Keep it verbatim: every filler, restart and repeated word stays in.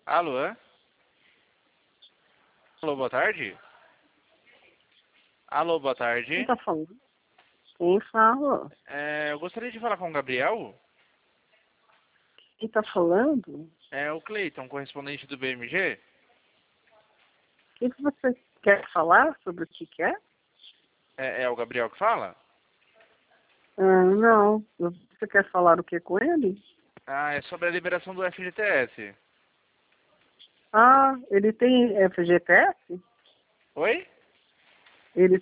Alô? Alô, boa tarde? Alô, boa tarde. Quem tá falando? Quem fala? É, eu gostaria de falar com o Gabriel. Quem tá falando? É o Cleiton, correspondente do B M G. O que, que você quer falar sobre o que quer? É, é o Gabriel que fala? Ah, não. Você quer falar o que com ele? Ah, é sobre a liberação do F G T S. Ah, ele tem F G T S? Oi? Ele